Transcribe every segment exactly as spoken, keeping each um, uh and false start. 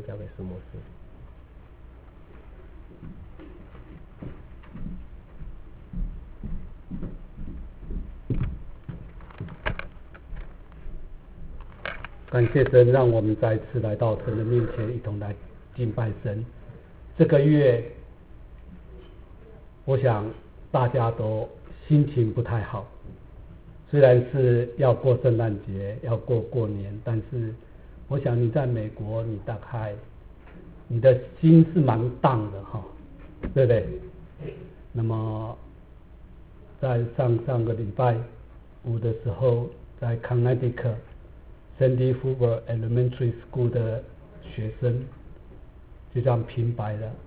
交给苏牧师。 感谢神，让我们再一次来到神的面前，一同来敬拜神。这个月，我想大家都心情不太好，虽然是要过圣诞节，要过过年，但是我想你在美国，你大概你的心是蛮荡的哈，对不对？那么在上上个礼拜五的时候，在 Connecticut。Sandy Hoover Elementary School 的学生就这样平白的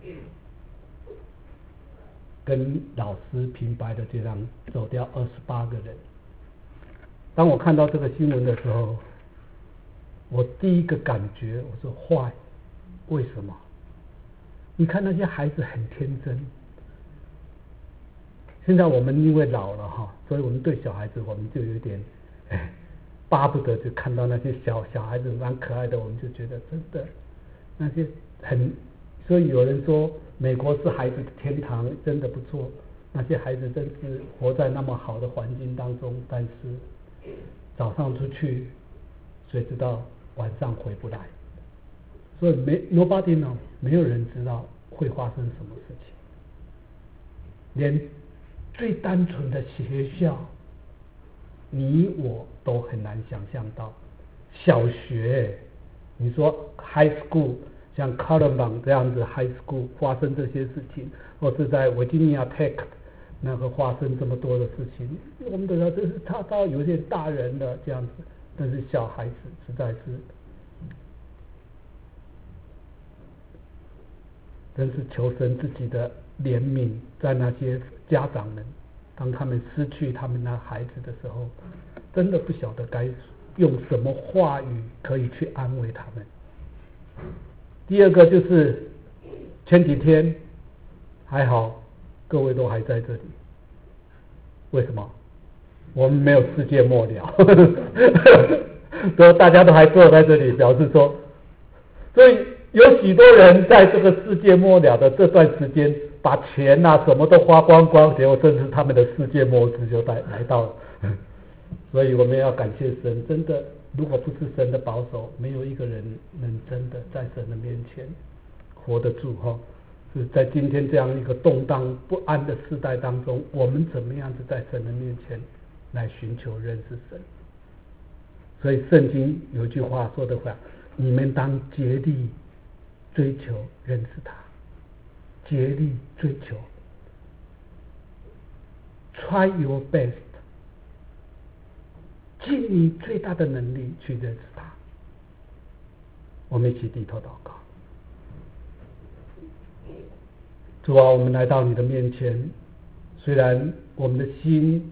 跟老师平白的就这样走掉二十八个人。当我看到这个新闻的时候，我第一个感觉我说坏，为什么？你看那些孩子很天真，现在我们因为老了哈，所以我们对小孩子我们就有点哎巴不得就看到那些小小孩子蛮可爱的，我们就觉得真的那些很，所以有人说美国是孩子的天堂，真的不错。那些孩子真是活在那么好的环境当中，但是早上出去，谁知道晚上回不来？所以没 nobody know， 没有人知道会发生什么事情。连最单纯的学校，你我都很难想象到。小学，你说 high school， 像 Columbine 这样子 high school 发生这些事情，或是在 Virginia Tech 那个发生这么多的事情，我们都知道这是他到有些大人的这样子，但是小孩子实在是，真是求神自己的怜悯，在那些家长们，当他们失去他们那孩子的时候，真的不晓得该用什么话语可以去安慰他们。第二个就是前几天还好，各位都还在这里，为什么？我们没有世界末了，都大家都还坐在这里，表示说，所以有许多人在这个世界末了的这段时间，把钱啊什么都花光光，结果甚至他们的世界末日就来来到了。所以我们要感谢神，真的，如果不是神的保守，没有一个人能真的在神的面前活得住哈。是在今天这样一个动荡不安的时代当中，我们怎么样子在神的面前来寻求认识神？所以圣经有句话说的话，你们当竭力追求认识他，竭力追求 try your best， 尽你最大的能力去认识他。我们一起低头祷告。主啊，我们来到你的面前，虽然我们的心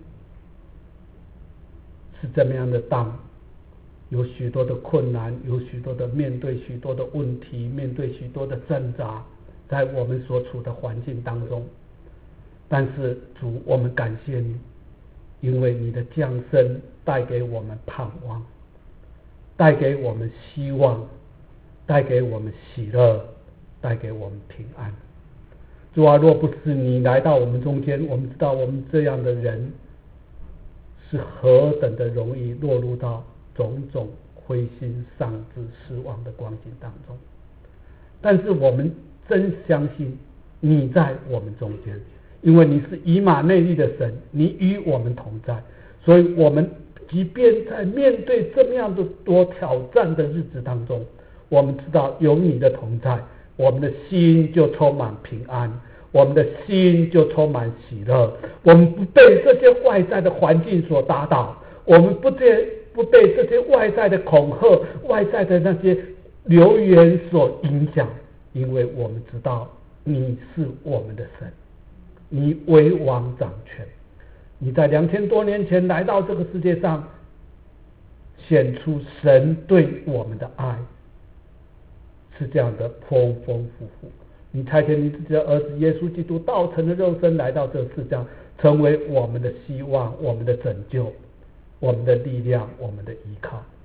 是这么样的荡，有许多的困难，有许多的面对许多的问题，面对许多的挣扎，在我们所处的环境当中，但是主，我们感谢你，因为你的降生带给我们盼望，带给我们希望，带给我们喜乐，带给我们平安。主啊，若不是你来到我们中间，我们知道我们这样的人是何等的容易落入到种种灰心丧志失望的光景当中。但是我们真相信你在我们中间，因为你是以马内利的神，你与我们同在，所以我们即便在面对这么样的多挑战的日子当中，我们知道有你的同在，我们的心就充满平安，我们的心就充满喜乐，我们不被这些外在的环境所打倒，我们不被不被这些外在的恐吓、外在的那些流言所影响，因为我们知道你是我们的神，你为王掌权，你在两千多年前来到这个世界上，显出神对我们的爱是这样的丰丰富富。你差遣你自己的儿子耶稣基督道成的肉身来到这世上，成为我们的希望，我们的拯救，我们的力量，我们的依靠。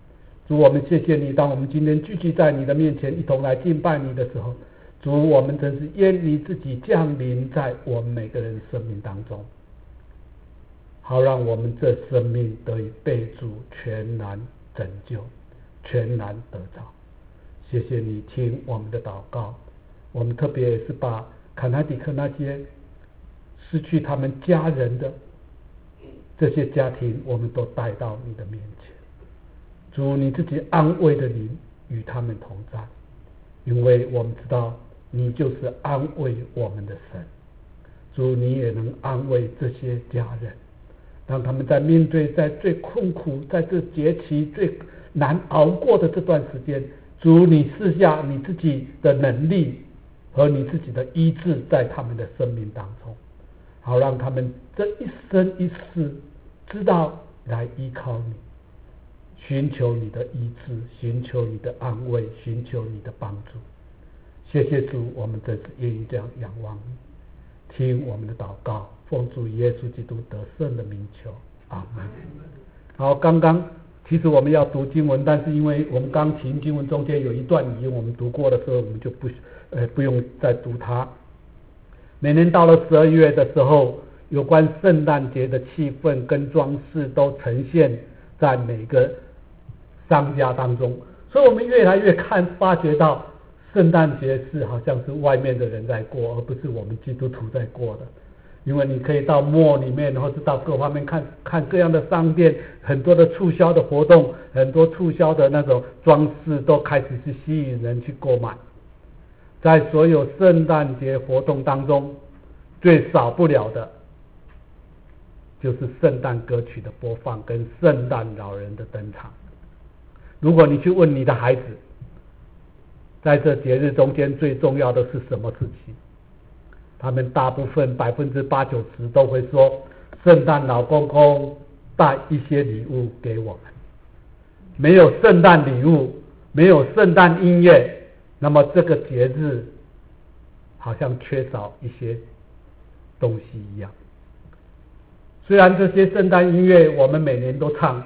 主，我们谢谢你，当我们今天聚集在你的面前，一同来敬拜你的时候，主，我们真是愿你自己降临在我们每个人生命当中，好让我们这生命得以被主全然拯救，全然得着。谢谢你听我们的祷告，我们特别是把卡纳迪克那些失去他们家人的这些家庭，我们都带到你的面前。主，你自己安慰的灵与他们同在，因为我们知道你就是安慰我们的神。主，你也能安慰这些家人，当他们在面对在最困苦，在这节期最难熬过的这段时间，主，你赐下你自己的能力和你自己的医治在他们的生命当中，好让他们这一生一世知道来依靠你，寻求你的医治，寻求你的安慰，寻求你的帮助。谢谢主，我们真是愿意这样仰望你，听我们的祷告，奉主耶稣基督得胜的名求，阿门。好，刚刚其实我们要读经文，但是因为我们刚琴经文中间有一段语音我们读过的时候，我们就不呃不用再读它。每年到了十二月的时候，有关圣诞节的气氛跟装饰都呈现在每个商家当中，所以我们越来越看发觉到圣诞节是好像是外面的人在过，而不是我们基督徒在过的。因为你可以到 mall 里面，或者到各方面看看各样的商店，很多的促销的活动，很多促销的那种装饰都开始是吸引人去购买。在所有圣诞节活动当中，最少不了的就是圣诞歌曲的播放跟圣诞老人的登场。如果你去问你的孩子，在这节日中间最重要的是什么事情，他们大部分百分之八九十都会说圣诞老公公带一些礼物给我们。没有圣诞礼物，没有圣诞音乐，那么这个节日好像缺少一些东西一样。虽然这些圣诞音乐我们每年都唱，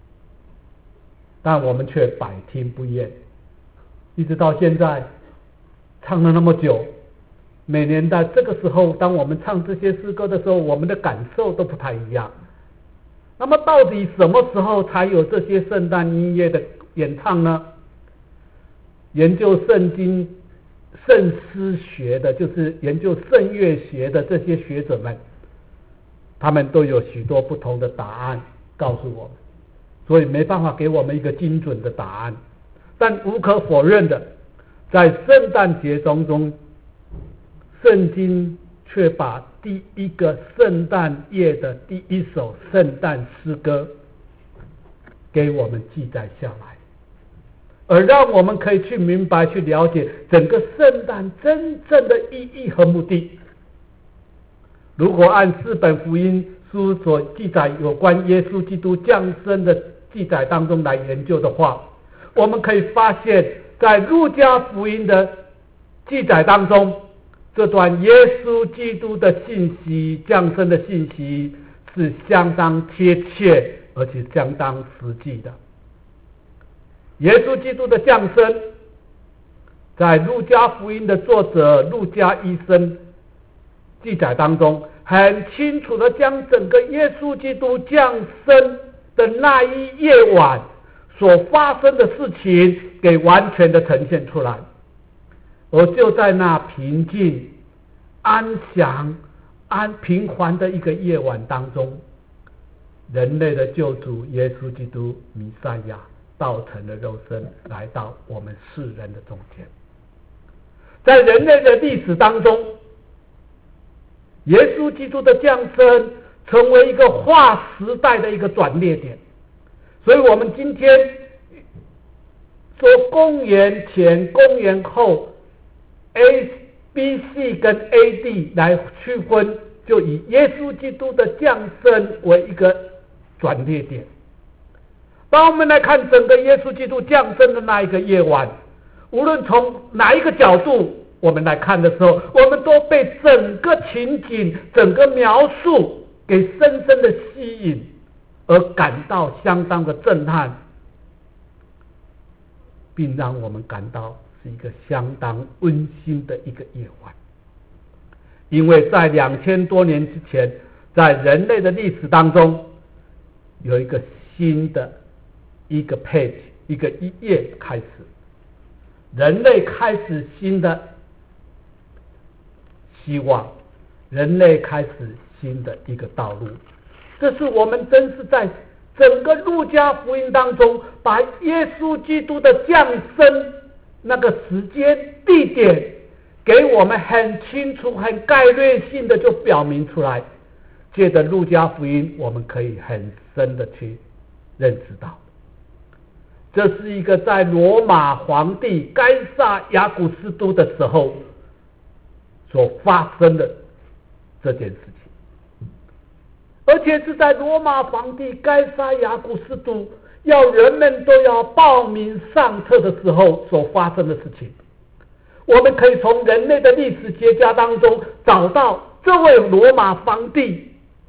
但我们却百听不厌，一直到现在唱了那么久，每年在这个时候当我们唱这些诗歌的时候，我们的感受都不太一样。那么到底什么时候才有这些圣诞音乐的演唱呢？研究圣经圣诗学的，就是研究圣乐学的这些学者们，他们都有许多不同的答案告诉我们，所以没办法给我们一个精准的答案。但无可否认的，在圣诞节当中，圣经却把第一个圣诞夜的第一首圣诞诗歌给我们记载下来，而让我们可以去明白去了解整个圣诞真正的意义和目的。如果按四本福音书所记载有关耶稣基督降生的记载当中来研究的话，我们可以发现在路加福音的记载当中，这段耶稣基督的信息，降生的信息是相当贴切而且相当实际的。耶稣基督的降生，在路加福音的作者路加医生记载当中，很清楚的将整个耶稣基督降生的那一夜晚所发生的事情给完全的呈现出来。而就在那平静、安详、安平缓的一个夜晚当中，人类的救主耶稣基督弥赛亚道成了肉身，来到我们世人的中间。在人类的历史当中，耶稣基督的降生成为一个划时代的一个转捩点。所以我们今天说公元前公元后 A B C 跟 A D 来区分，就以耶稣基督的降生为一个转捩点。当我们来看整个耶稣基督降生的那一个夜晚，无论从哪一个角度我们来看的时候，我们都被整个情景、整个描述给深深的吸引，而感到相当的震撼。 并让我们感到是一个相当温馨的一个夜晚。因为在两千多年之前，在人类的历史当中，有一个新的一个 page 一个一页开始，人类开始新的希望，人类开始新的一个道路。这是我们真是在整个路加福音当中，把耶稣基督的降生那个时间地点给我们很清楚很概略性的就表明出来。借着路加福音，我们可以很深的去认识到，这是一个在罗马皇帝该撒亚古斯都的时候所发生的这件事情，而且是在罗马皇帝该撒亚古斯都要人们都要报名上册的时候所发生的事情。我们可以从人类的历史学家当中找到这位罗马皇帝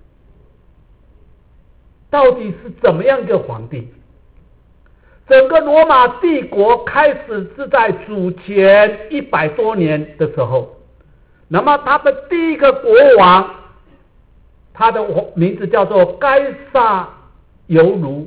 到底是怎么样一个皇帝。整个罗马帝国开始是在主前一百多年的时候，那么他的第一个国王，他的名字叫做该撒尤卢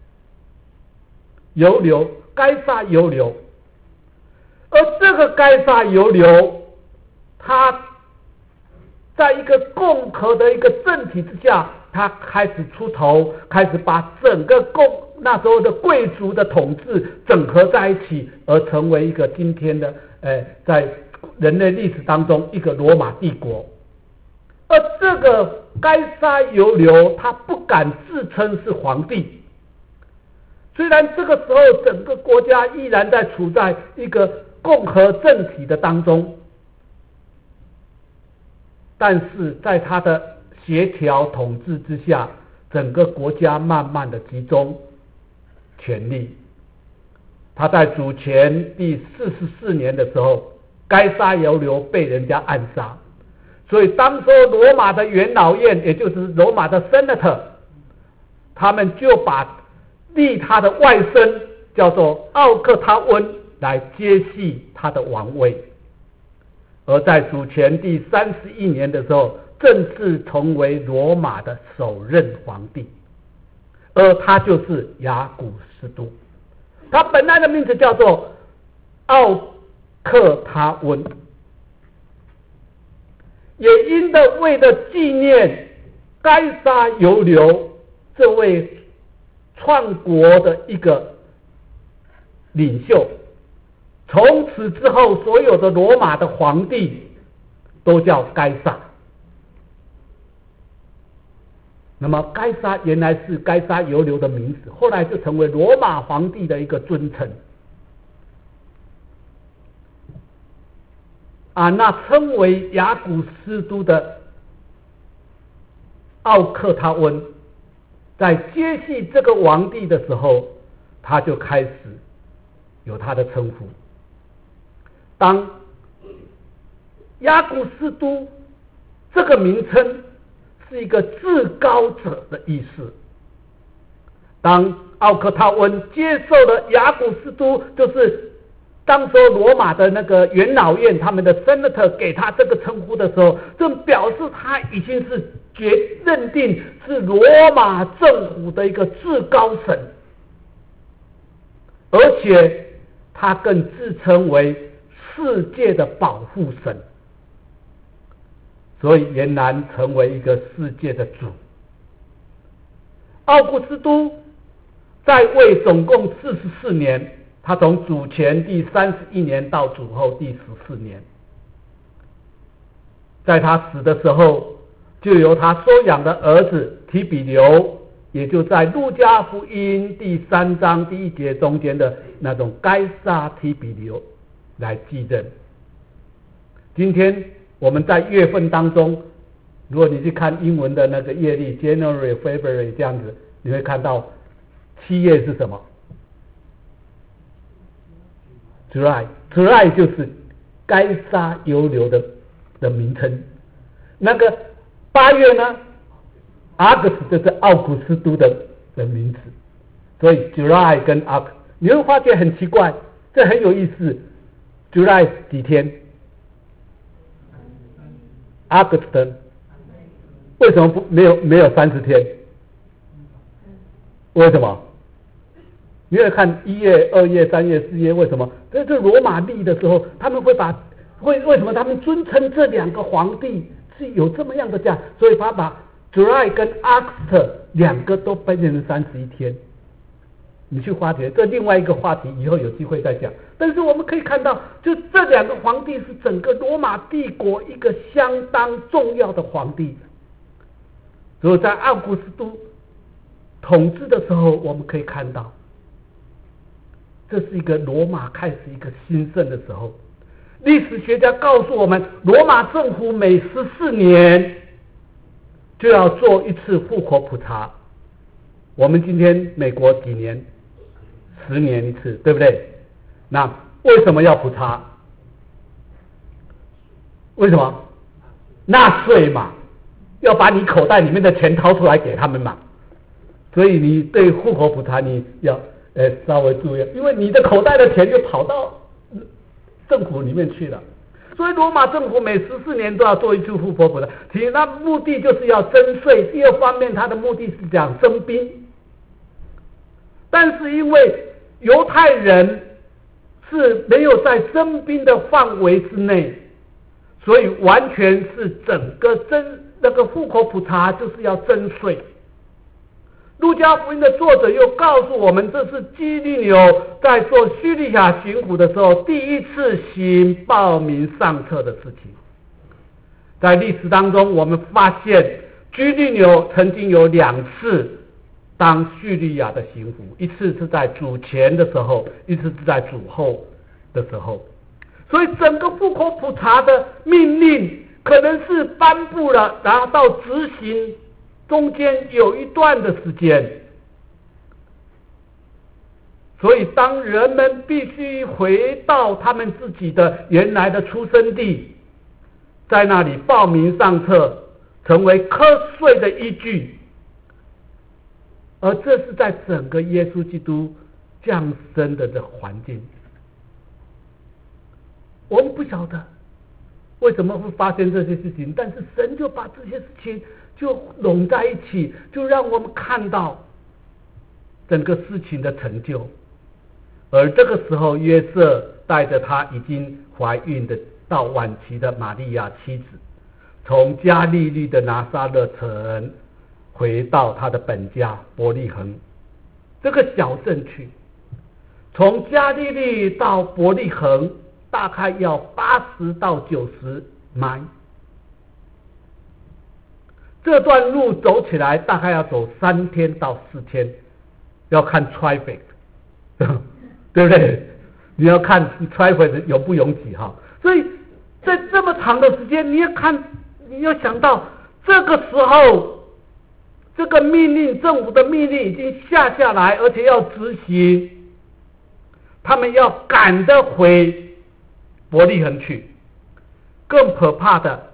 尤留该撒尤留。而这个该撒尤留，他在一个共和的一个政体之下，他开始出头，开始把整个共那时候的贵族的统治整合在一起，而成为一个今天的呃，在人类历史当中一个罗马帝国。而这个该撒尤留，他不敢自称是皇帝，虽然这个时候整个国家依然在处在一个共和政体的当中，但是在他的协调统治之下，整个国家慢慢的集中权力。他在主前第四十四年的时候，该撒尤留被人家暗杀，所以当时候罗马的元老院，也就是罗马的 Senator， 他们就把立他的外甥叫做奥克他温来接系他的王位。而在主前第三十一年的时候，正式成为罗马的首任皇帝，而他就是亚古斯都。他本来的名字叫做奥克他温，也因的为了纪念该撒尤留这位创国的一个领袖，从此之后所有的罗马的皇帝都叫该撒。那么该撒原来是该撒尤留的名字，后来就成为罗马皇帝的一个尊称啊。那称为亚古斯都的奥克他温，在接系这个皇帝的时候，他就开始有他的称呼。当亚古斯都这个名称是一个至高者的意思，当奥克他温接受了亚古斯都，就是当时罗马的那个元老院他们的 Senator 给他这个称呼的时候，这表示他已经是决认定是罗马政府的一个至高神，而且他更自称为世界的保护神，所以俨然成为一个世界的主。奥古斯都在位总共四十四年，他从主前第三十一年到主后第十四年。在他死的时候，就由他收养的儿子提比留，也就在路加福音第三章第一节中间的那种该撒提比留来继任。今天我们在月份当中，如果你去看英文的那个月历 January February 这样子，你会看到七月是什么？ July July 就是该撒尤留的的名称。那个八月呢 August 就是奥古斯都的的名字。所以 July 跟 August， 你会发觉很奇怪， 这很有意思。July 几天 ？August 为什么不没有没有三十天？为什么？你会看一月、二月、三月、四月，为什么？在这罗马历的时候，他们会把为为什么他们尊称这两个皇帝是有这么样的价？所以他把 July 跟 August 两个都变成三十一天。你去发掘这另外一个话题，以后有机会再讲。但是我们可以看到，就这两个皇帝是整个罗马帝国一个相当重要的皇帝。所以在奥古斯都统治的时候，我们可以看到，这是一个罗马开始一个兴盛的时候。历史学家告诉我们，罗马政府每十四年就要做一次户口普查。我们今天美国几年？十年一次，对不对？那为什么要普查？为什么？纳税嘛，要把你口袋里面的钱掏出来给他们嘛。所以你对户口普查你要呃稍微注意，因为你的口袋的钱就跑到政府里面去了。所以罗马政府每十四年都要做一次户口普查，其实那目的就是要征税。第二方面，它的目的是讲征兵。但是因为犹太人是没有在征兵的范围之内，所以完全是整个征那个户口普查就是要征税。路加福音的作者又告诉我们，这是基利纽在做叙利亚巡抚的时候第一次行报名上册的事情。在历史当中，我们发现基利纽曾经有两次当叙利亚的巡抚，一次是在主前的时候，一次是在主后的时候。所以整个户口普查的命令可能是颁布了，然后到执行中间有一段的时间。所以当人们必须回到他们自己的原来的出生地，在那里报名上册，成为课税的依据。而这是在整个耶稣基督降生的这环境，我们不晓得为什么会发生这些事情，但是神就把这些事情就拢在一起，就让我们看到整个事情的成就。而这个时候，约瑟带着他已经怀孕的到晚期的玛利亚妻子，从加利利的拿撒勒城回到他的本家伯利恒这个小镇去。从加利利到伯利恒大概要八十到九十迈，这段路走起来大概要走三天到四天，要看 traffic 对不对？你要看 traffic 拥不拥挤哈。所以在这么长的时间，你要看，你要想到这个时候这个命令，政府的命令已经下下来，而且要执行，他们要赶得回伯利恒去。更可怕的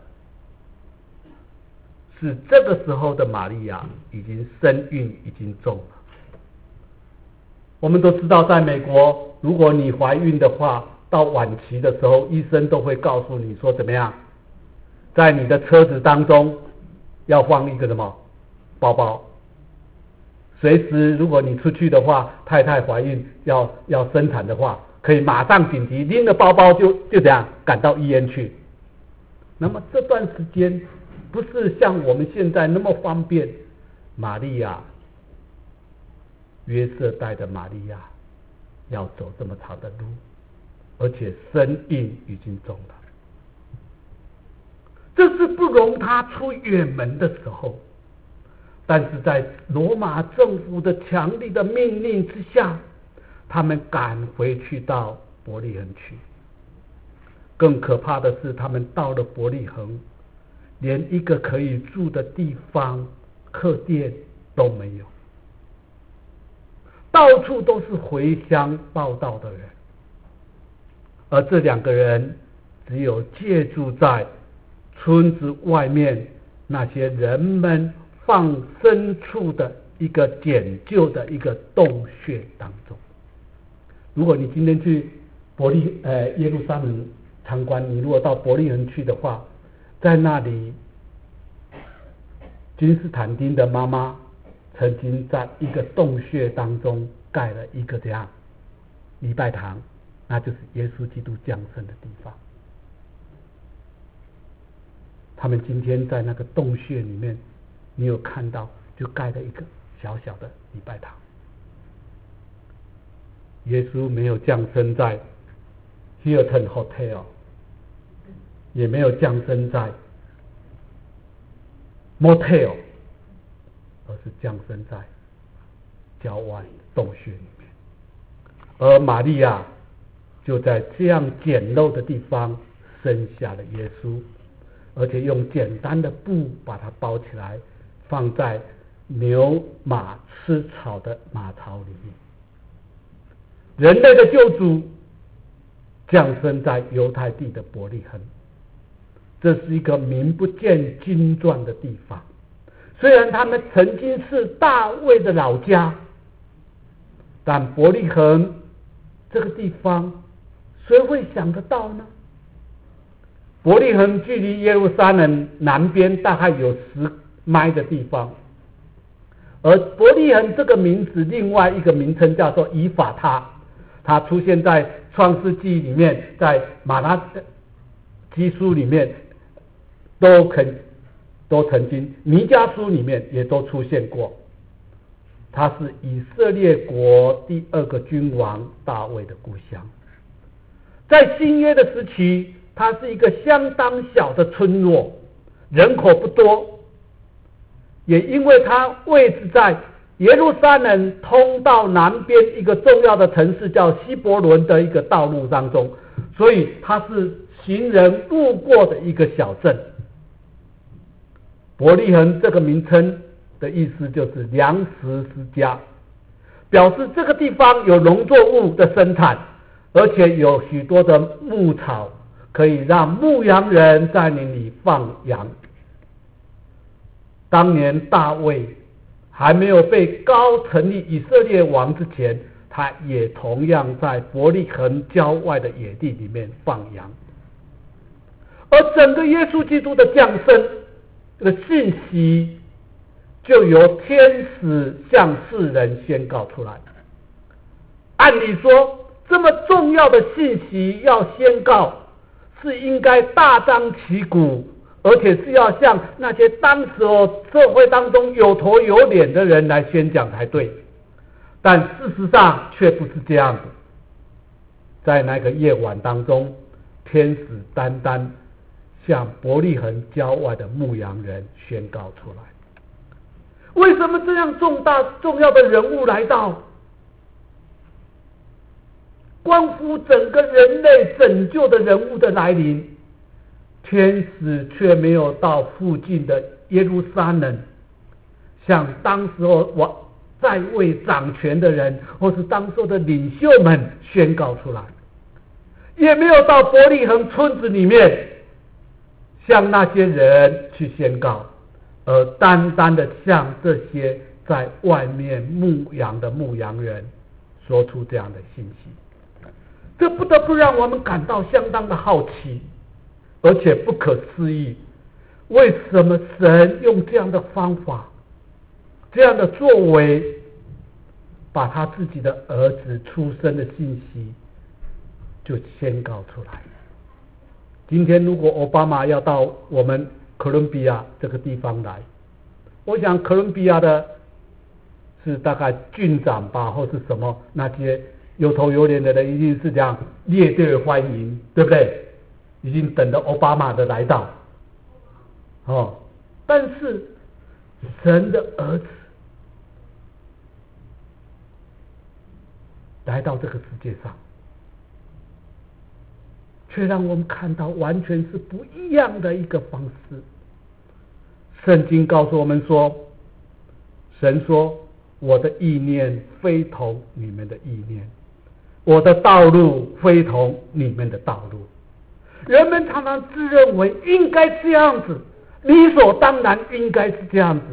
是，这个时候的玛利亚已经身孕已经重了。我们都知道，在美国，如果你怀孕的话，到晚期的时候，医生都会告诉你说怎么样，在你的车子当中要放一个什么包包，随时如果你出去的话，太太怀孕要要生产的话，可以马上紧急拎着包包就就这样赶到医院去。那么这段时间不是像我们现在那么方便，玛利亚约瑟带的玛利亚要走这么长的路，而且身孕已经重了，这是不容他出远门的时候。但是在罗马政府的强力的命令之下，他们赶回去到伯利恒去。更可怕的是，他们到了伯利恒，连一个可以住的地方客店都没有，到处都是回乡报道的人，而这两个人只有借住在村子外面那些人们放牲畜的一个简旧的一个洞穴当中。如果你今天去伯利呃耶路撒冷参观，你如果到伯利恒去的话，在那里君士坦丁的妈妈曾经在一个洞穴当中盖了一个这样礼拜堂，那就是耶稣基督降生的地方。他们今天在那个洞穴里面，你有看到就盖了一个小小的礼拜堂。耶稣没有降生在 Hilton Hotel， 也没有降生在 Motel， 而是降生在郊外洞穴里面。而玛利亚就在这样简陋的地方生下了耶稣，而且用简单的布把它包起来，放在牛马吃草的马槽里面。人类的救主降生在犹太地的伯利恒，这是一个名不见经传的地方。虽然他们曾经是大卫的老家，但伯利恒这个地方谁会想得到呢？伯利恒距离耶路撒冷南边大概有十迈的地方，而伯利恒这个名字另外一个名称叫做以法他，它出现在创世纪里面，在马拉基书里面都肯都曾经，弥迦书里面也都出现过。它是以色列国第二个君王大卫的故乡。在新约的时期，它是一个相当小的村落，人口不多，也因为它位置在耶路撒冷通到南边一个重要的城市叫希伯伦的一个道路当中，所以它是行人路过的一个小镇。伯利恒这个名称的意思就是粮食之家，表示这个地方有农作物的生产，而且有许多的牧草，可以让牧羊人在那里放羊。当年大卫还没有被高成立以色列王之前，他也同样在伯利恒郊外的野地里面放羊。而整个耶稣基督的降生这个信息，就由天使向世人宣告出来。按理说，这么重要的信息要宣告，是应该大张旗鼓，而且是要向那些当时候社会当中有头有脸的人来宣讲才对。但事实上却不是这样子。在那个夜晚当中，天使单单向伯利恒郊外的牧羊人宣告出来。为什么这样重大重要的人物来到，关乎整个人类拯救的人物的来临，天使却没有到附近的耶路撒冷，向当时候在位掌权的人或是当时的领袖们宣告出来，也没有到伯利恒村子里面向那些人去宣告，而单单的向这些在外面牧羊的牧羊人说出这样的信息。这不得不让我们感到相当的好奇，而且不可思议，为什么神用这样的方法，这样的作为，把他自己的儿子出生的信息就宣告出来。今天如果奥巴马要到我们哥伦比亚这个地方来，我想哥伦比亚的是大概郡长吧，或是什么那些有头有脸的人一定是这样列队欢迎，对不对？已经等着奥巴马的来到。哦，但是神的儿子来到这个世界上，却让我们看到完全是不一样的一个方式。圣经告诉我们说，神说，我的意念非同你们的意念，我的道路非同你们的道路。人们常常自认为应该这样子，理所当然应该是这样子。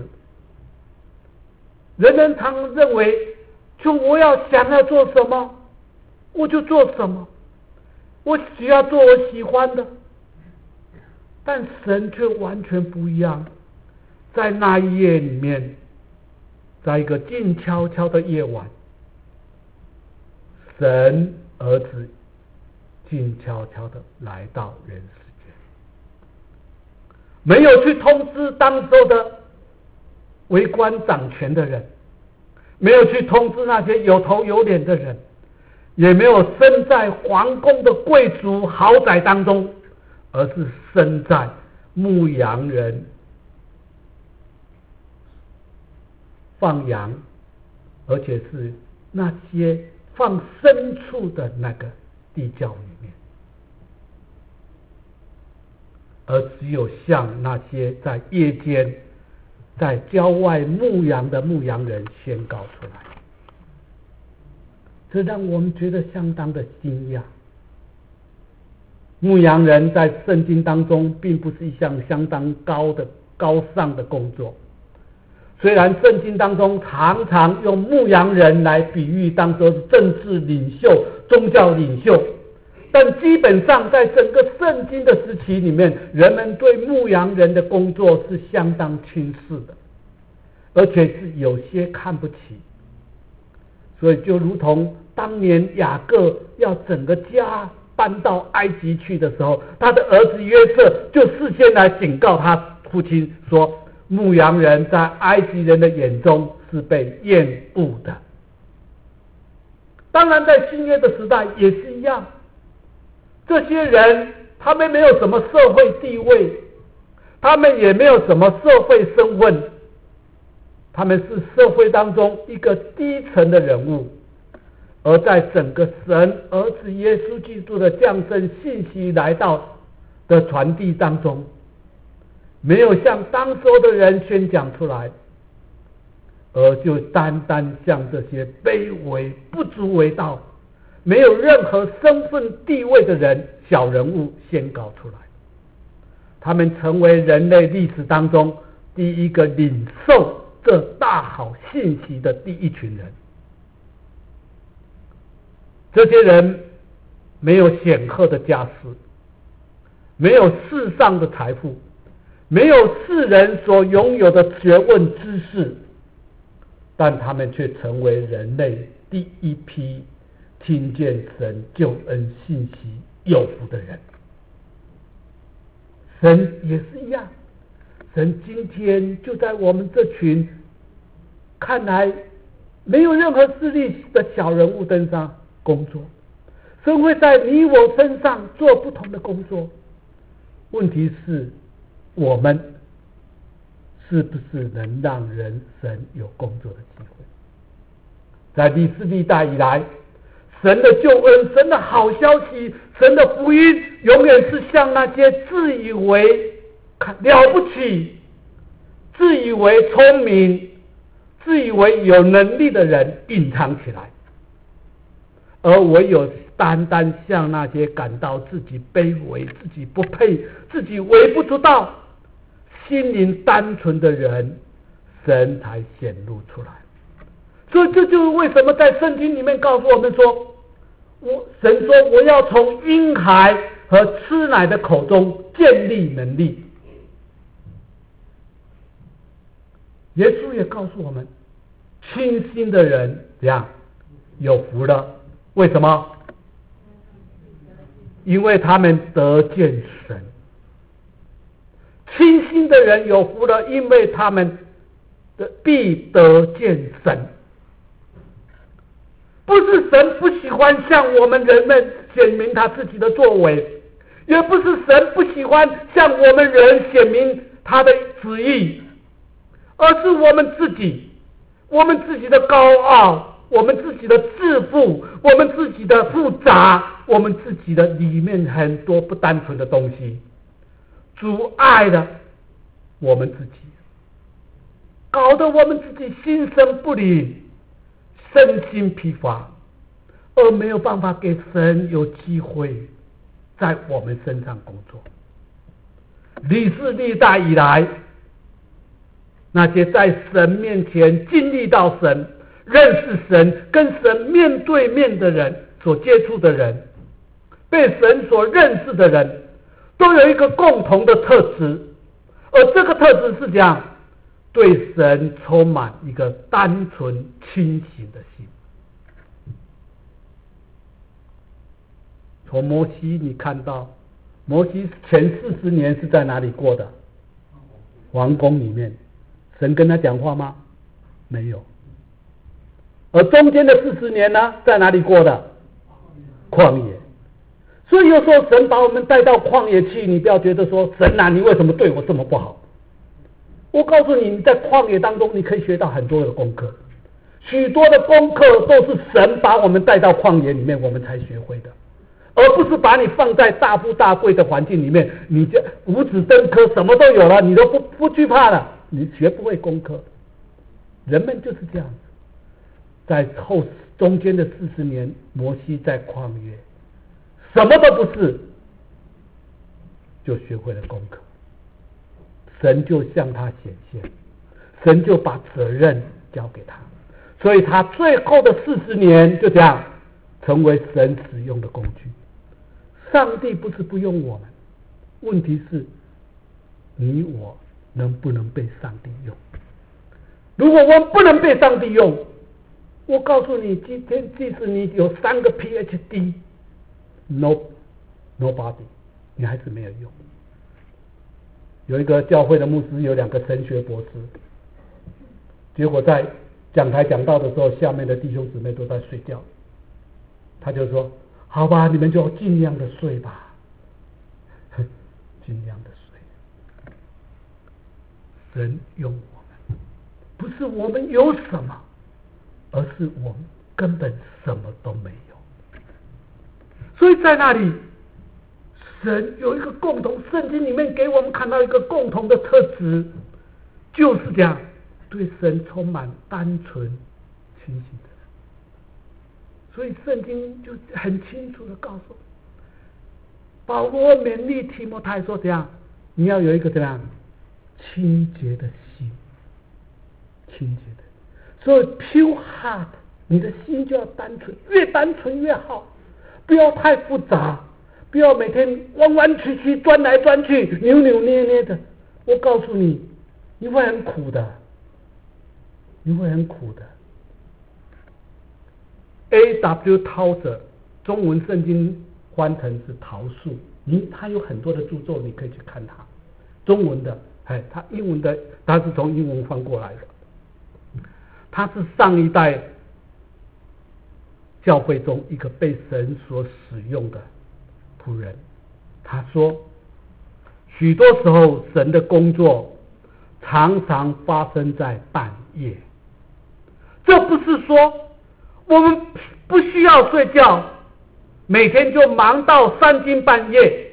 人们常常认为，就我要想要做什么我就做什么， 我只要做我喜欢的。但神却完全不一样，在那一夜里面，在一个静悄悄的夜晚，神儿子静悄悄的来到人世间，没有去通知当时候的为官掌权的人，没有去通知那些有头有脸的人，也没有身在皇宫的贵族豪宅当中，而是身在牧羊人放羊，而且是那些放牲畜的那个地窖里面，而只有向那些在夜间在郊外牧羊的牧羊人宣告出来。这让我们觉得相当的惊讶。牧羊人在圣经当中并不是一项相当高的高尚的工作，虽然圣经当中常常用牧羊人来比喻当时的政治领袖、宗教领袖，但基本上在整个圣经的时期里面，人们对牧羊人的工作是相当轻视的，而且是有些看不起。所以就如同当年雅各要整个家搬到埃及去的时候，他的儿子约瑟就事先来警告他父亲说，牧羊人在埃及人的眼中是被厌恶的。当然在新约的时代也是一样，这些人他们没有什么社会地位，他们也没有什么社会身份，他们是社会当中一个低层的人物，而在整个神儿子耶稣基督的降生信息来到的传递当中，没有向当时的人宣讲出来，而就单单向这些卑微不足为道、没有任何身份地位的人、小人物宣告出来。他们成为人类历史当中第一个领受这大好信息的第一群人。这些人没有显赫的家世，没有世上的财富，没有世人所拥有的学问知识，但他们却成为人类第一批听见神救恩信息有福的人。神也是一样，神今天就在我们这群看来没有任何势力的小人物身上工作，神会在你我身上做不同的工作。问题是我们是不是能让人神有工作的机会？在历世历代以来，神的救恩、神的好消息、神的福音永远是向那些自以为了不起、自以为聪明、自以为有能力的人隐藏起来，而唯有单单向那些感到自己卑微、自己不配、自己微不足道、心灵单纯的人，神才显露出来。所以这就是为什么在圣经里面告诉我们说，我神说我要从婴孩和吃奶的口中建立能力。耶稣也告诉我们，清心的人怎样有福了？为什么？因为他们得见神。清心的人有福了，因为他们的必得见神。不是神不喜欢向我们人们显明他自己的作为，也不是神不喜欢向我们人显明他的旨意，而是我们自己，我们自己的高傲，我们自己的自负，我们自己的复杂，我们自己的里面很多不单纯的东西，阻碍了我们自己，搞得我们自己心生不宁，身心疲乏，而没有办法给神有机会在我们身上工作。历世历代以来，那些在神面前经历到神、认识神、跟神面对面的人所接触的人， 被神所认识的人，都有一个共同的特质，而这个特质是这样，对神充满一个单纯清醒的心。从摩西你看到，摩西前四十年是在哪里过的？皇宫里面。神跟他讲话吗？没有。而中间的四十年呢，在哪里过的？旷野。所以有时候神把我们带到旷野去，你不要觉得说神啊，你为什么对我这么不好？我告诉你，你在旷野当中，你可以学到很多的功课，许多的功课都是神把我们带到旷野里面，我们才学会的，而不是把你放在大富大贵的环境里面，你就五子登科，什么都有了，你都不不惧怕了，你学不会功课。人们就是这样子，在后中间的四十年，摩西在旷野，什么都不是，就学会了功课。神就向他显现，神就把责任交给他，所以他最后的四十年就这样成为神使用的工具。上帝不是不用我们，问题是你我能不能被上帝用。如果我们不能被上帝用，我告诉你，今天即使你有三个 P H D no nobody， 你还是没有用。有一个教会的牧师有两个神学博士，结果在讲台讲道的时候，下面的弟兄姊妹都在睡觉，他就说好吧，你们就尽量的睡吧，尽量的睡。神用我们，不是我们有什么，而是我们根本什么都没有。所以在那里神有一个共同，圣经里面给我们看到一个共同的特质，就是这样，对神充满单纯清醒的人。所以圣经就很清楚的告诉我，保罗勉励提摩太说这样，你要有一个这样清洁的心，清洁的，所以 pure heart， 你的心就要单纯，越单纯越好，不要太复杂，不要每天弯弯曲曲，钻来钻去，扭扭捏捏的。我告诉你，你会很苦的，你会很苦的。A W Tozer 中文圣经翻成是桃树，你他有很多的著作，你可以去看他。中文的，哎，他英文的，他是从英文翻过来的。他是上一代教会中一个被神所使用的仆人。他说，许多时候神的工作常常发生在半夜。这不是说我们不需要睡觉，每天就忙到三更半夜，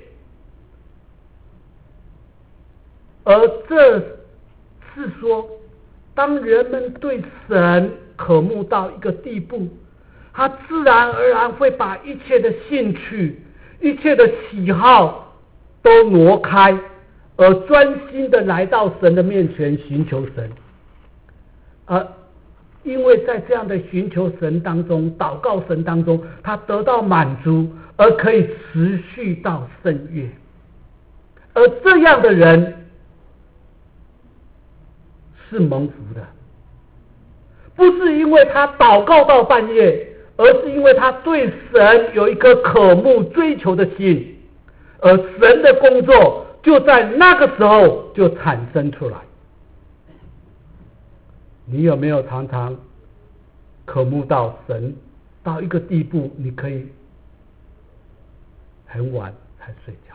而这是说当人们对神渴慕到一个地步，他自然而然会把一切的兴趣、一切的喜好都挪开，而专心的来到神的面前寻求神。而因为在这样的寻求神当中、祷告神当中，他得到满足，而可以持续到深夜。而这样的人是蒙福的，不是因为他祷告到半夜，而是因为他对神有一颗渴慕追求的心，而神的工作就在那个时候就产生出来。你有没有常常渴慕到神到一个地步，你可以很晚才睡觉？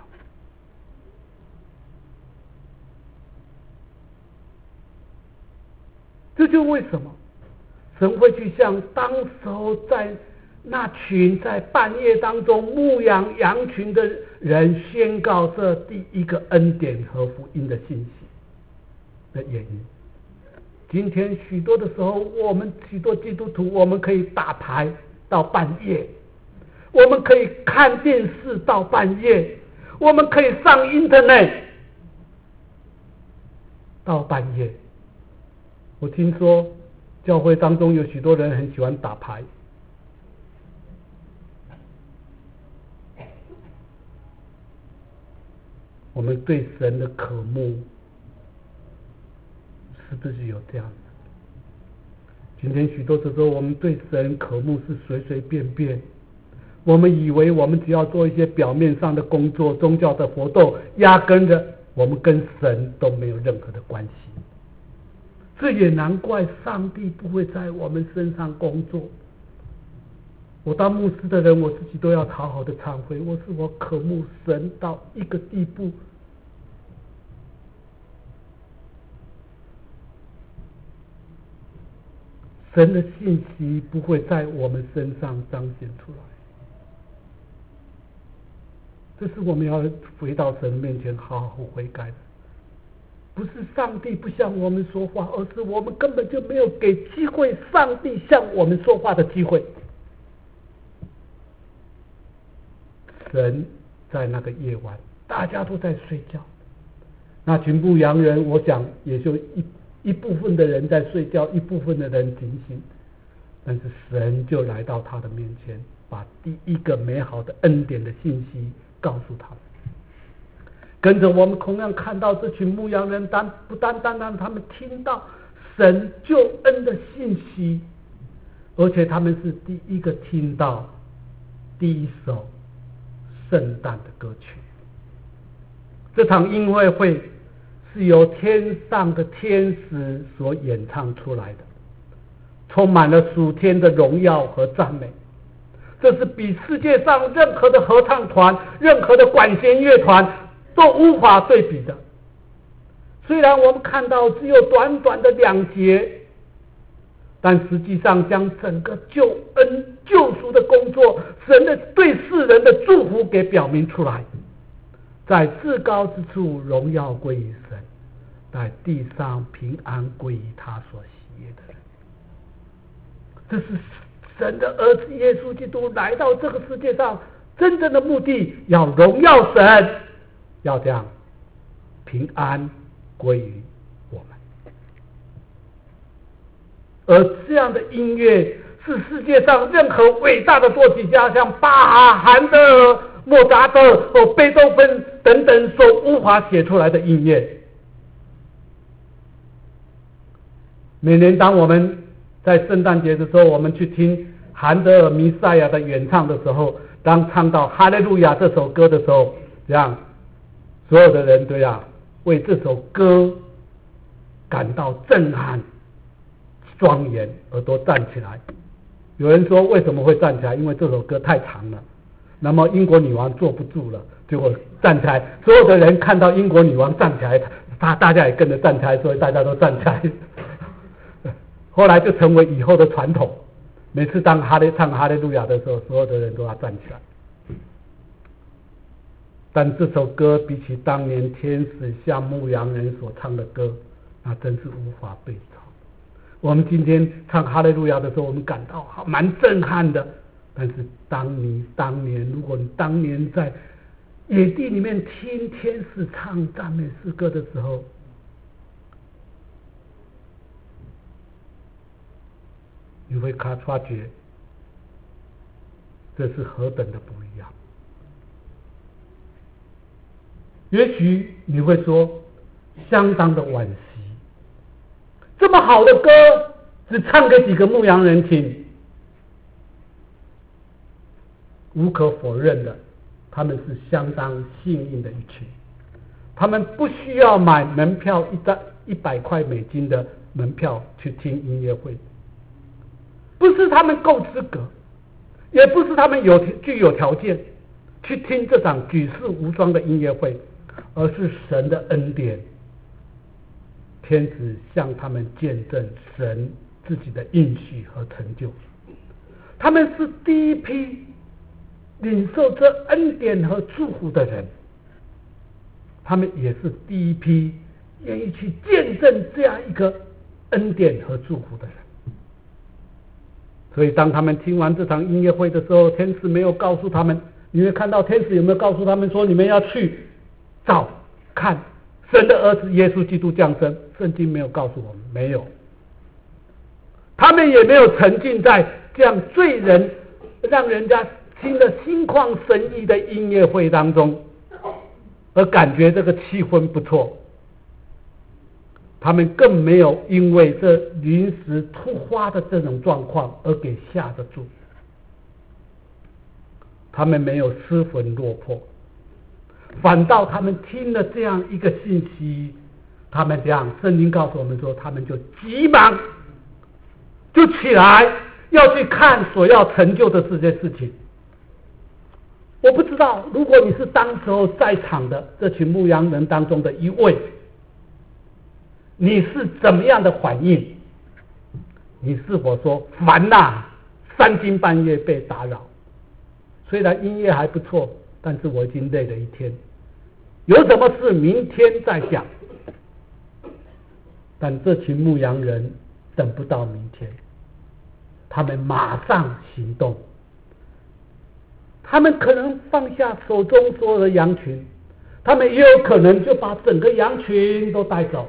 这就为什么神会去向当时候在那群在半夜当中牧养羊群的人宣告这第一个恩典和福音的信息的原因。今天许多的时候，我们许多基督徒，我们可以打牌到半夜，我们可以看电视到半夜，我们可以上 internet 到半夜。我听说教会当中有许多人很喜欢打牌， 我们对神的渴慕是不是有这样子？今天许多时候我们对神渴慕是随随便便，我们以为我们只要做一些表面上的工作，宗教的活动，压根的我们跟神都没有任何的关系。这也难怪上帝不会在我们身上工作。我当牧师的人，我自己都要好好的忏悔，我是我渴慕神到一个地步，神的信息不会在我们身上彰显出来。这是我们要回到神面前好好悔改的。不是上帝不向我们说话，而是我们根本就没有给机会上帝向我们说话的机会。神在那个夜晚，大家都在睡觉，那群牧羊人，我想也就一一部分的人在睡觉，一部分的人警醒，但是神就来到他的面前，把第一个美好的恩典的信息告诉他们。跟着我们同样看到这群牧羊人，单不单单让他们听到神救恩的信息，而且他们是第一个听到第一首圣诞的歌曲。这场音乐会是由天上的天使所演唱出来的，充满了属天的荣耀和赞美。这是比世界上任何的合唱团、任何的管弦乐团都无法对比的。虽然我们看到只有短短的两节，但实际上将整个救恩救赎的工作，神的对世人的祝福给表明出来。在至高之处荣耀归于神，在地上平安归于他所喜悦的人。这是神的儿子耶稣基督来到这个世界上真正的目的，要荣耀神，要这样平安归于我们。而这样的音乐是世界上任何伟大的作曲家，像巴哈、韩德尔、莫扎特或贝多芬等等所无法写出来的音乐。每年当我们在圣诞节的时候，我们去听韩德尔弥赛亚的演唱的时候，当唱到哈利路亚这首歌的时候，这样所有的人都要为这首歌感到震撼庄严，而都站起来。有人说为什么会站起来？因为这首歌太长了，那么英国女王坐不住了，结果站起来，所有的人看到英国女王站起来，他大家也跟着站起来，所以大家都站起来。后来就成为以后的传统，每次当哈利唱哈利路亚的时候，所有的人都要站起来。但这首歌比起当年天使向牧羊人所唱的歌，那真是无法对照。我们今天唱哈利路亚的时候，我们感到好蛮震撼的，但是当你当年如果你当年在野地里面听天使唱赞美诗歌的时候，你会发觉这是何等的不一样。也许你会说相当的惋惜，这么好的歌只唱给几个牧羊人听。无可否认的，他们是相当幸运的一群，他们不需要买门票一张一百块美金的门票去听音乐会，不是他们够资格，也不是他们有具有条件去听这场举世无双的音乐会，而是神的恩典，天使向他们见证神自己的应许和成就。他们是第一批领受这恩典和祝福的人，他们也是第一批愿意去见证这样一个恩典和祝福的人。所以当他们听完这场音乐会的时候，天使没有告诉他们，你会看到天使有没有告诉他们说你们要去找看神的儿子耶稣基督降生？圣经没有告诉我们，没有。他们也没有沉浸在这样罪人让人家听得心旷神怡的音乐会当中， 而感觉这个气氛不错，他们更没有因为这临时突发的这种状况而给吓得住，他们没有失魂落魄，反倒他们听了这样一个信息，他们这样，圣经告诉我们说，他们就急忙就起来要去看所要成就的这件事情。我不知道，如果你是当时候在场的这群牧羊人当中的一位，你是怎么样的反应？你是否说烦呐，三更半夜被打扰，虽然音乐还不错，但是我已经累了一天，有什么事明天再讲。但这群牧羊人等不到明天，他们马上行动。他们可能放下手中所有的羊群，他们也有可能就把整个羊群都带走，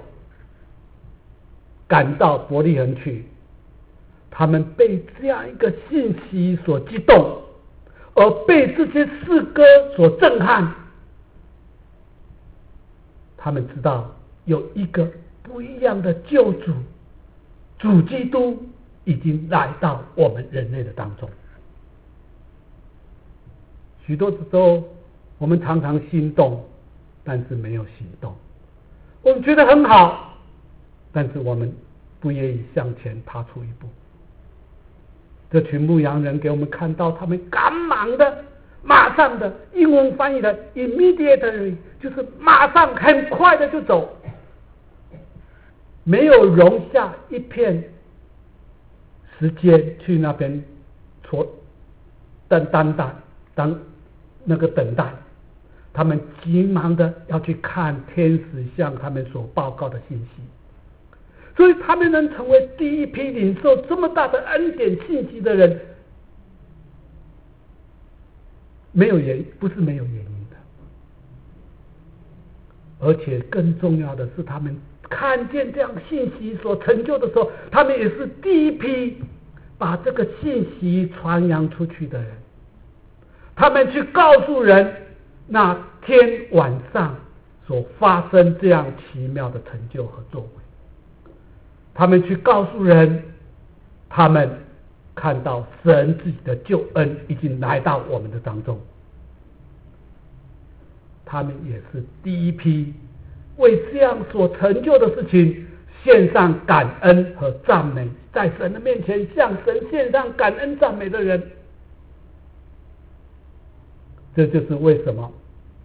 赶到伯利恒去。他们被这样一个信息所激动，而被这些诗歌所震撼。他们知道有一个不一样的救主，主基督已经来到我们人类的当中。许多时候我们常常心动，但是没有行动。我们觉得很好，但是我们不愿意向前踏出一步。这群牧羊人给我们看到他们赶忙的马上的，英文翻译的 immediately 就是马上很快的就走，没有容下一片时间去那边坐等等待当那个等待，他们急忙的要去看天使向他们所报告的信息，所以他们能成为第一批领受这么大的恩典信息的人，没有原不是没有原因的，而且更重要的是，他们看见这样信息所成就的时候，他们也是第一批把这个信息传扬出去的人。他们去告诉人那天晚上所发生这样奇妙的成就和作为，他们去告诉人，他们看到神自己的救恩已经来到我们的当中。他们也是第一批为这样所成就的事情献上感恩和赞美，在神的面前向神献上感恩赞美的人。这就是为什么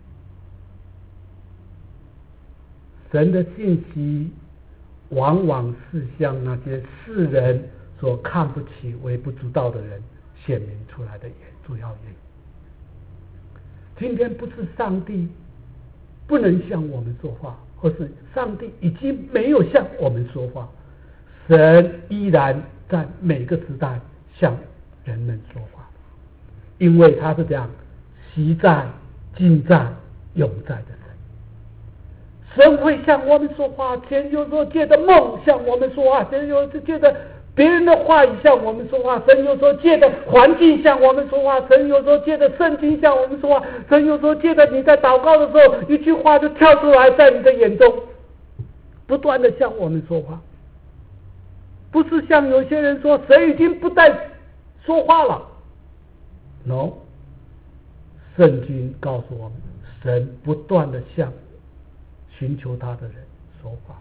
神的信息往往是向那些世人所看不起、微不足道的人显明出来的主要原因。今天不是上帝不能向我们说话，或是上帝已经没有向我们说话，神依然在每个时代向人们说话，因为他是这样昔在、今在、永在的神。神会向我们说话，神有时候借着梦向我们说话，神有时候借着别人的话语向我们说话，神有时候借着环境向我们说话，神有时候借着圣经向我们说话，神有时候借着你在祷告的时候，一句话就跳出来在你的眼中，不断的向我们说话。不是像有些人说神已经不再说话了， no， 圣经告诉我们，神不断的向寻求他的人说话。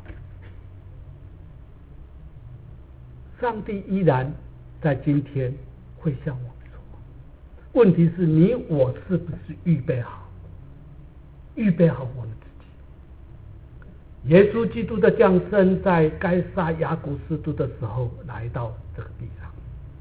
上帝依然在今天会向我们说话，问题是你我是不是预备好预备好我们自己。耶稣基督的降生在该撒雅古斯都的时候来到这个地上，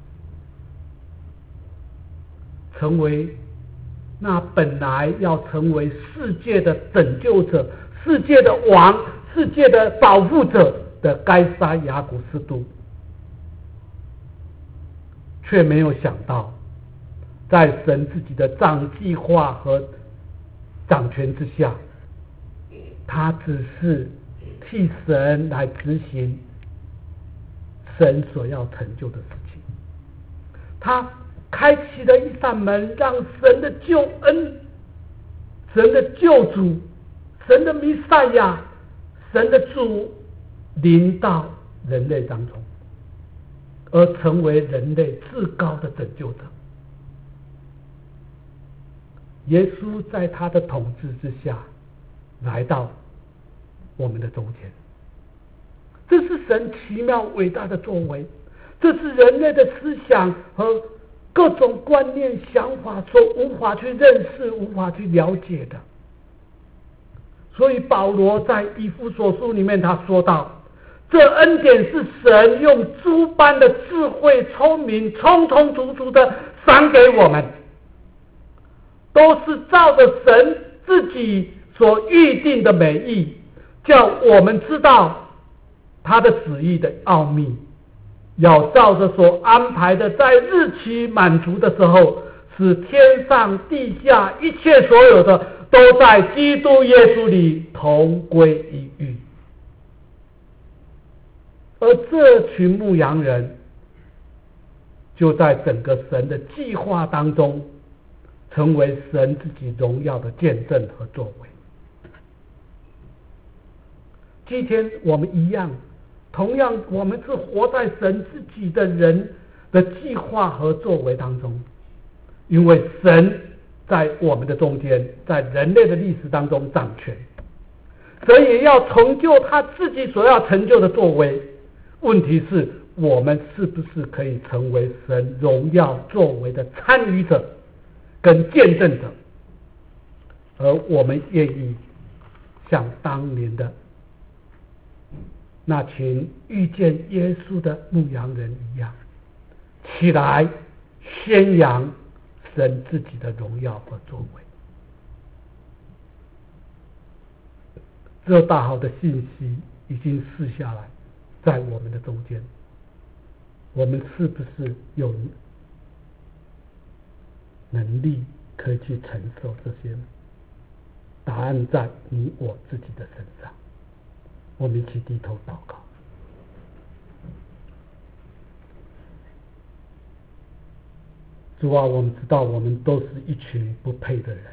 成为那本来要成为世界的拯救者、世界的王、世界的保护者的该撒雅古斯都，却没有想到在神自己的掌计划和掌权之下，他只是替神来执行神所要成就的事情。他开启了一扇门，让神的救恩、神的救主神的弥赛亚，神的主临到人类当中，而成为人类至高的拯救者。耶稣在他的统治之下来到我们的中间，这是神奇妙伟大的作为，这是人类的思想和各种观念想法所无法去认识无法去了解的。所以保罗在以弗所书里面他说到，这恩典是神用诸般的智慧聪明充充足足的赏给我们，都是照着神自己所预定的美意，叫我们知道他的旨意的奥秘，要照着所安排的，在日期满足的时候，使天上地下一切所有的都在基督耶稣里同归于一。而这群牧羊人就在整个神的计划当中，成为神自己荣耀的见证和作为。今天我们一样，同样我们是活在神自己的人的计划和作为当中，因为神在我们的中间，在人类的历史当中掌权，神也要成就他自己所要成就的作为。问题是我们是不是可以成为神荣耀作为的参与者跟见证者，而我们愿意像当年的那群遇见耶稣的牧羊人一样，起来宣扬神自己的荣耀和作为。这大好的信息已经示下来在我们的中间，我们是不是有能力可以去承受这些呢？答案在你我自己的身上。我们一起低头祷告。主啊，我们知道我们都是一群不配的人，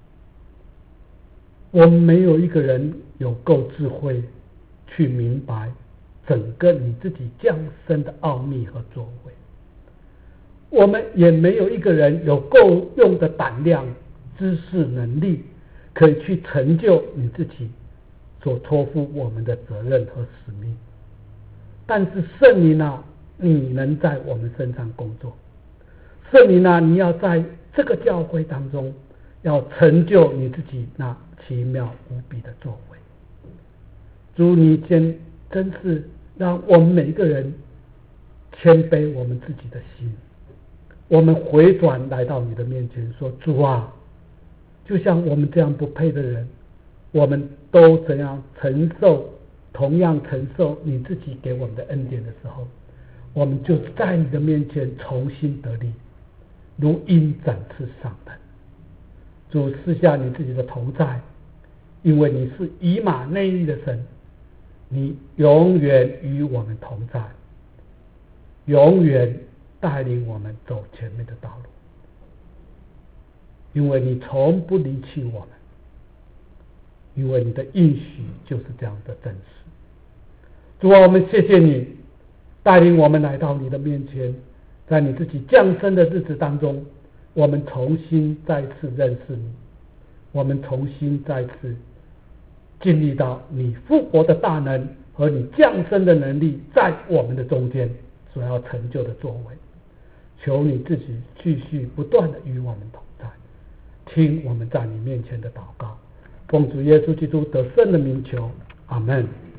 我们没有一个人有够智慧去明白整个你自己降生的奥秘和作为，我们也没有一个人有够用的胆量、知识、能力，可以去成就你自己所托付我们的责任和使命。但是圣灵啊，你能在我们身上工作，圣灵啊，你要在这个教会当中要成就你自己那奇妙无比的作为。主，你真真是让我们每一个人谦卑我们自己的心，我们回转来到你的面前说，主啊，就像我们这样不配的人，我们都怎样承受同样承受你自己给我们的恩典的时候，我们就在你的面前重新得力，如鹰展翅上腾。主，赐下你自己的同在，因为你是以马内利的神，你永远与我们同在，永远带领我们走前面的道路，因为你从不离弃我们，因为你的应许就是这样的真实。主啊，我们谢谢你带领我们来到你的面前，在你自己降生的日子当中，我们重新再次认识你，我们重新再次经历到你复活的大能和你降生的能力在我们的中间所要成就的作为。求你自己继续不断的与我们同在，听我们在你面前的祷告，奉主耶稣基督得胜的名求，阿们。